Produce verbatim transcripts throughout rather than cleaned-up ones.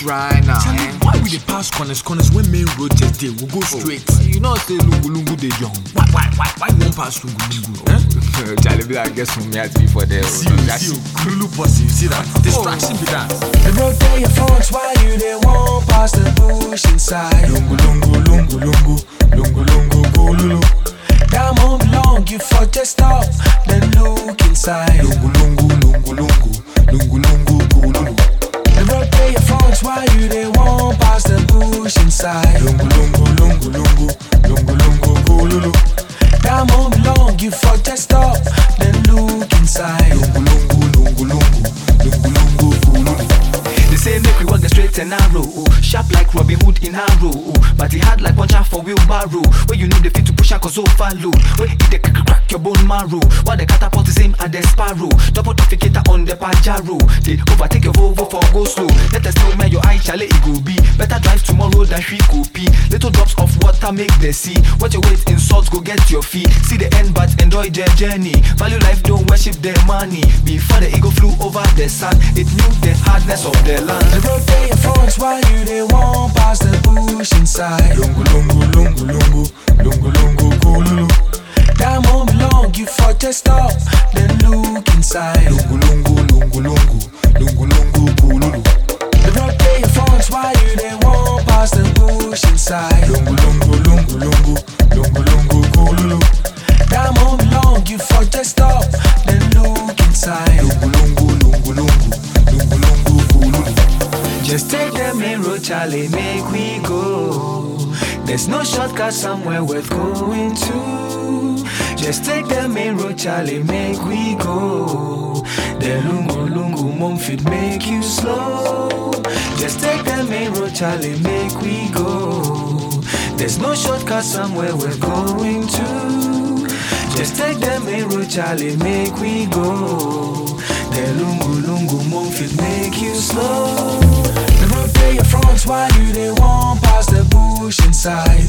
try now. Tell me Eh? why we dey pass corners, corners when main road just dey, we go straight. Oh, you know say lungu lungu dey young. Why, why, why, why you won't pass lungu lungu? Eh? Charlie, be like, guess who me had to be for there. See you, see you, Lulu pussy, you see that? Distraction be that. The road they your phones while you they won't pass the bush inside. Lungu lungu lungu lungu lungu lungu go lulu. That won't belong, you for just stop, then look inside. Lungu lungu lungu lungu lungu lungu go lulu. The road they your phones while you they won't pass the bush inside. Lungu lungu lungu lungu lungu lungu go lulu. That won't belong, you for just stop, then look inside. Lungu lungu lungu lungu lungu lungu go lulu. They say make we walk the straight and narrow, sharp like Robin Hood in Harrow, but he had like puncher for wheelbarrow. Where you know the fit to push a cause overload. Where it the crack crack your bone marrow. While the catapult is aim at the sparrow. Double trafficator on the Pajaro. They overtake your Volvo for go slow. Let us know man your eye chale it go be. Better drive tomorrow than three copy. Little drops of water make the sea. What you wait in salt go get your fee. See the end but enjoy the journey. Value life don't worship the money. Before the eagle flew over the sun, it knew the hardness of the land. The road they your phones while you they won't pass the bush inside. Lungu lungu lungu lungu lungu lungu go lulu. That won't belong, you for just stop, then look inside. Lungu lungu lungu lungu lungu lungu go lulu. The road they your phones while you they won't pass the bush inside. Lungu lungu lungu lungu lungu lungu go lulu. That won't belong, you for just stop, then look inside. Lungu lungu lungu lungu lungu lungu go lulu. Just take the main road, Charlie, make we go. There's no shortcut somewhere worth going to. Just take the main road, Charlie, make we go. The lungu lungu mom fit make you slow. Just take the main road, Charlie, make we go. There's no shortcut somewhere we're going to. Just take the main road, Charlie, make we go. The lungu lungu mom fit make you slow. The road they your fronts while you they won't pass the bush inside.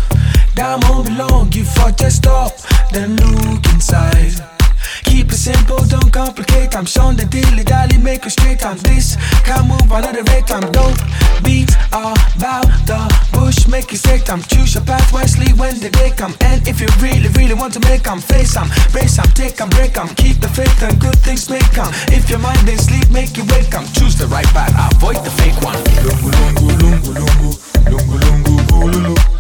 That won't belong, you for just stop, then look inside. Keep it simple, don't complicate. I'm showing the dilly dally, make it straight. I'm this, can't move another rate. I'm dope, beats about the bush, make it straight. I'm choose your path wisely when the day come. And if you really, really want to make them face them, brace them, take them, break them. Keep the faith and good things make come. If your mind ain't sleep, make you wake them. Choose the right path, avoid the fake one. Lungu lungu lungu lungu lungu lungu go lulu.